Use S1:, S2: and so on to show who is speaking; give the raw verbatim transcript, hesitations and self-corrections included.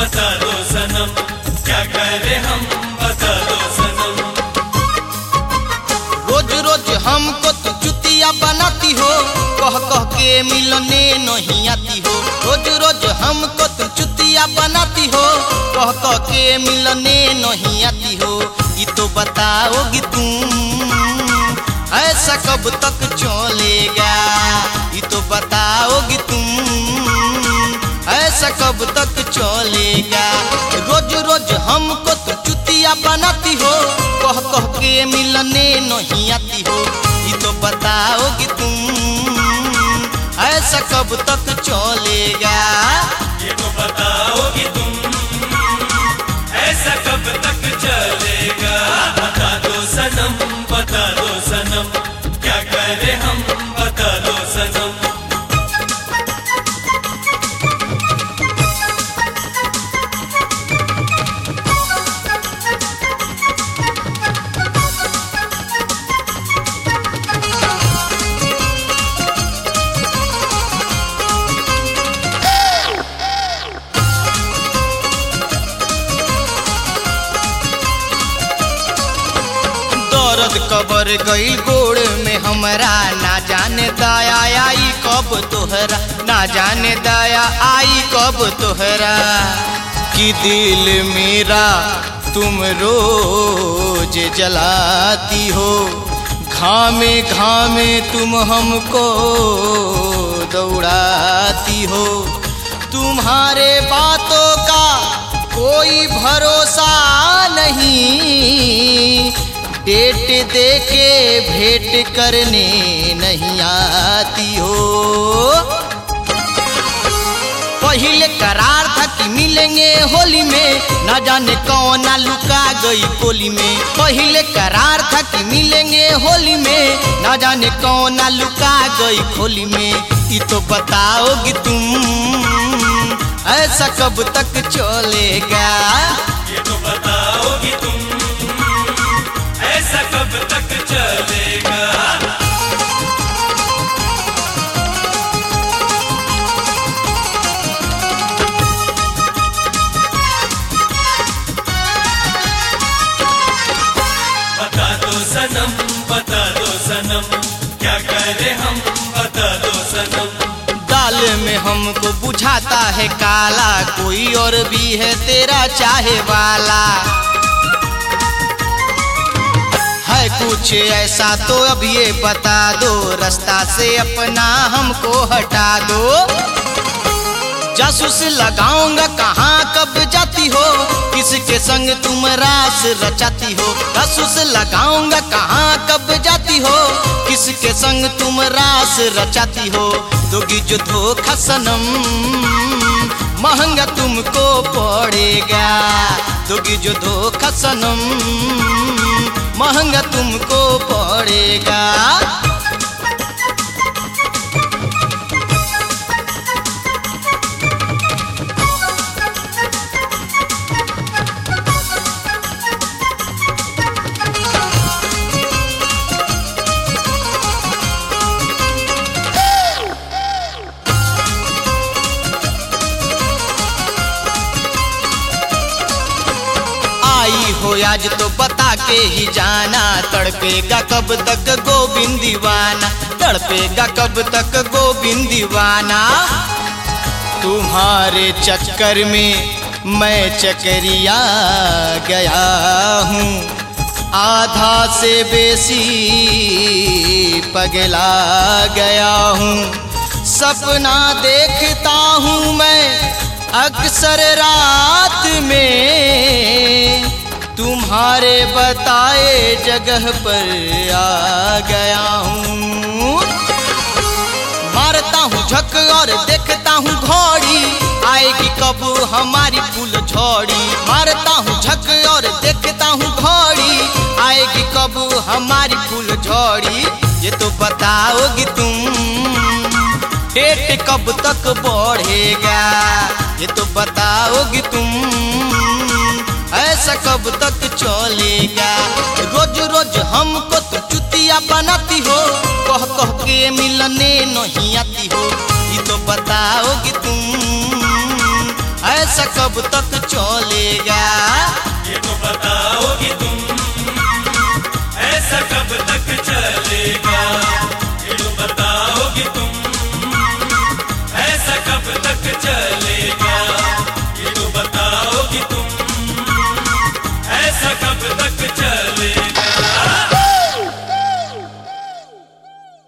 S1: बता दो सनम, क्या करें हम बता दो सनम।
S2: रोज रोज हमको तू चुतिया बनाती हो, कह कह के मिलने नहीं आती हो। रोज रोज हमको तू चुतिया बनाती हो, कह कह के मिलने नहीं आती हो। ये तो बताओगी तुम ऐसा कब तक चलेगा, ये तो बताओगी तुम ऐसा कब तक चलेगा। रोज रोज हमको तो चुतिया बनाती हो, कह कह के मिलने नहीं आती हो। ये तो बताओगी तुम ऐसा कब तक चलेगा।
S1: ये तो बताओगी तुम ऐसा कब तक चलेगा। बता दो सनम, बता दो सनम, क्या करें हम बता दो सनम।
S2: दर्द कबर गई गोड़ में हमरा, ना जाने दया आई कब तोहरा, ना जाने दया आई कब तोहरा। कि दिल मेरा तुम रोज जलाती हो, घामे घामे तुम हमको दौड़ाती हो। तुम्हारे बातों का कोई भरोसा नहीं, डेट देके भेंट करने नहीं आती हो। पहले करार था कि मिलेंगे होली में, ना जाने कौन लुका गई कोली में। पहले करार था कि मिलेंगे होली में, ना जाने कौन लुका गई खोली में। ये तो बताओगी तुम ऐसा कब तक चलेगा।
S1: ये तो बताओगी तुम ऐसा कब तक चलेगा। बता दो सनम, बता दो सनम, क्या करें हम बता दो सनम।
S2: दाल में हमको बुझाता है काला, कोई और भी है तेरा चाहे वाला। है कुछ ऐसा तो अब ये बता दो, रास्ता से अपना हमको हटा दो। जासूस लगाऊंगा कहाँ कब जाती हो, किसके संग तुम रास रचाती हो। जासूस लगाऊंगा कहाँ कब जाती हो, किसके संग तुम रास रचाती हो। दोगी जो धोखा सनम महंगा तुमको पड़ेगा। दोगी जो धोखा सनम महंगा तुमको पड़ेगा। आई हो आज तो बता के ही जाना, तड़पेगा कब तक गोविंद दीवाना, तड़पेगा कब तक गोविंद दीवाना। तुम्हारे चक्कर में मैं चकरिया गया हूँ, आधा से बेसी पगला गया हूँ। सपना देखता हूँ मैं अक्सर रात में, तुम्हारे बताए जगह पर आ गया हूँ। मारता हूँ झक और देखता हूँ घोड़ी, आएगी कब हमारी फूल झोड़ी। मारता हूँ झक और देखता हूँ घोड़ी, आएगी कब हमारी फूल झोड़ी। ये तो बताओगी तुम डेट कब तक बढ़ेगा। ये तो बताओगी तुम ऐसा कब तक चलेगा। रोज रोज हमको तो चुतिया बनाती हो, कह कह के मिलने नहीं आती हो। ये तो बताओगी तुम ऐसा कब तक चलेगा?
S1: ये तो बताओगी तुम, ऐसा कब तक चलेगा? ये तो बताओगी तुम।